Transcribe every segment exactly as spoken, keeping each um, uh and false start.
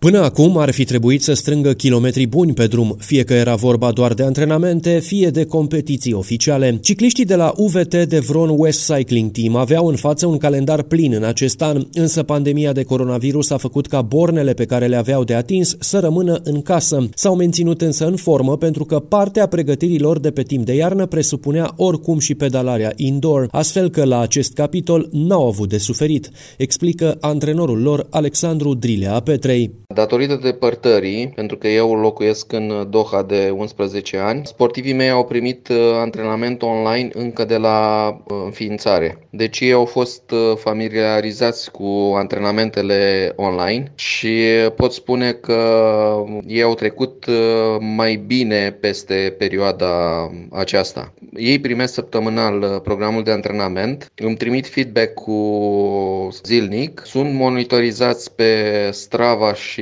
Până acum ar fi trebuit să strângă kilometri buni pe drum, fie că era vorba doar de antrenamente, fie de competiții oficiale. Cicliștii de la U V T Devron West Cycling Team aveau în față un calendar plin în acest an, însă pandemia de coronavirus a făcut ca bornele pe care le aveau de atins să rămână în casă. S-au menținut însă în formă pentru că partea pregătirilor de pe timp de iarnă presupunea oricum și pedalarea indoor, astfel că la acest capitol n-au avut de suferit, explică antrenorul lor Alexandru Drilea Petrei. Datorită depărtării, pentru că eu locuiesc în Doha de unsprezece ani, sportivii mei au primit antrenament online încă de la înființare. Deci ei au fost familiarizați cu antrenamentele online și pot spune că ei au trecut mai bine peste perioada aceasta. Ei primesc săptămânal programul de antrenament, îmi trimit feedback-ul zilnic, sunt monitorizați pe Strava și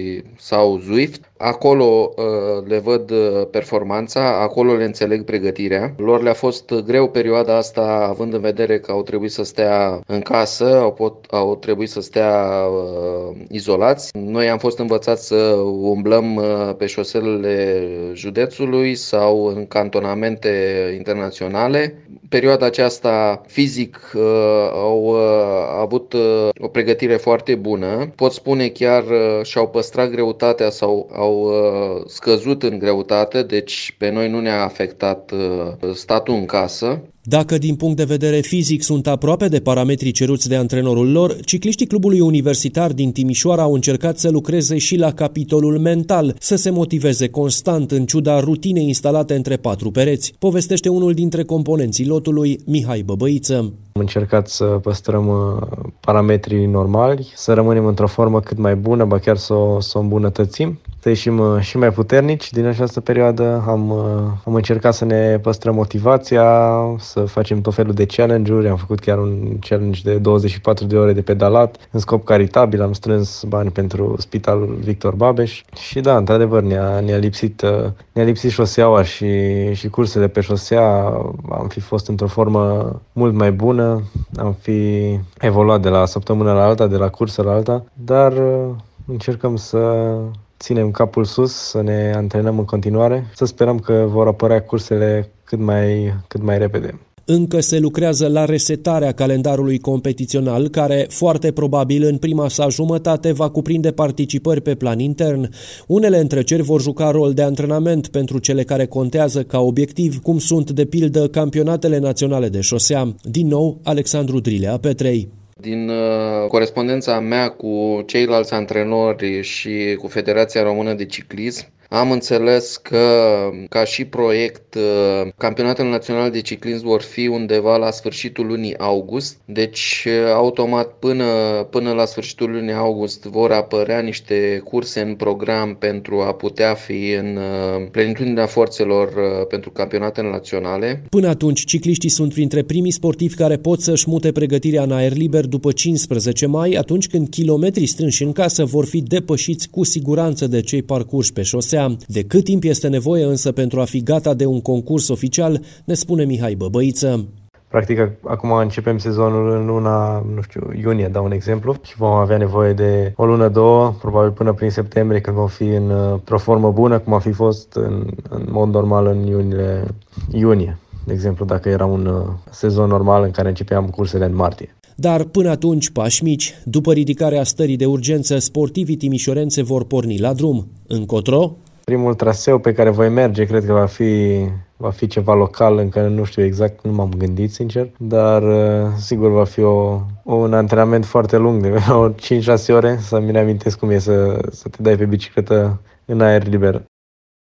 sau Zwift. Acolo uh, le văd performanța, acolo le înțeleg pregătirea. Lor le-a fost greu perioada asta, având în vedere că au trebuit să stea în casă, au, pot, au trebuit să stea uh, izolați. Noi am fost învățați să umblăm uh, pe șoselele județului sau în cantonamente internaționale. Perioada aceasta fizic uh, au uh, avut uh, o pregătire foarte bună. Pot spune chiar uh, și-au păstrat greutatea sau au uh, scăzut în greutate, deci pe noi nu ne-a afectat uh, statul în casă. Dacă din punct de vedere fizic sunt aproape de parametrii ceruți de antrenorul lor, cicliștii clubului universitar din Timișoara au încercat să lucreze și la capitolul mental, să se motiveze constant în ciuda rutinei instalate între patru pereți, povestește unul dintre componenții lotului, Mihai Băbăiță. Am încercat să păstrăm parametrii normali, să rămânem într-o formă cât mai bună, ba chiar să o, să o îmbunătățim, să ieșim și mai puternici din această perioadă. Am, am încercat să ne păstrăm motivația, să facem tot felul de challenge-uri. Am făcut chiar un challenge de douăzeci și patru de ore de pedalat. În scop caritabil am strâns bani pentru Spitalul Victor Babeș. Și da, într-adevăr, ne-a, ne-a lipsit, ne-a lipsit șoseaua și, și cursele pe șosea. Am fi fost într-o formă mult mai bună. Am fi evoluat de la săptămână la alta, de la cursă la alta, dar încercăm să ținem capul sus, să ne antrenăm în continuare, să sperăm că vor apărea cursele cât mai, cât mai repede. Încă se lucrează la resetarea calendarului competițional, care foarte probabil în prima sa jumătate va cuprinde participări pe plan intern. Unele întreceri vor juca rol de antrenament pentru cele care contează ca obiectiv, cum sunt de pildă campionatele naționale de șosea. Din nou, Alexandru Drilea Petrei. Din uh, corespondența mea cu ceilalți antrenori și cu Federația Română de Ciclism, am înțeles că, ca și proiect, campionatele naționale de ciclism vor fi undeva la sfârșitul lunii august, deci automat până, până la sfârșitul lunii august vor apărea niște curse în program pentru a putea fi în plenitudinea forțelor pentru campionatele naționale. Până atunci, cicliștii sunt printre primii sportivi care pot să-și mute pregătirea în aer liber după cincisprezece mai, atunci când kilometrii strânși în casă vor fi depășiți cu siguranță de cei parcurși pe șosea. De cât timp este nevoie însă pentru a fi gata de un concurs oficial, ne spune Mihai Băbăiță. Practic, acum începem sezonul în luna, nu știu, iunie, dau un exemplu, și vom avea nevoie de o lună, două, probabil până prin septembrie, când vom fi în, într-o formă bună, cum a fi fost în, în mod normal în iunie, iunie. De exemplu, dacă era un sezon normal în care începeam cursele în martie. Dar până atunci, pași mici. După ridicarea stării de urgență, sportivii timișoreni se vor porni la drum. Încotro? Primul traseu pe care voi merge cred că va fi, va fi ceva local, încă nu știu exact, nu m-am gândit sincer, dar sigur va fi o, un antrenament foarte lung, de cinci șase ore, să-mi reamintesc cum e să, să te dai pe bicicletă în aer liber.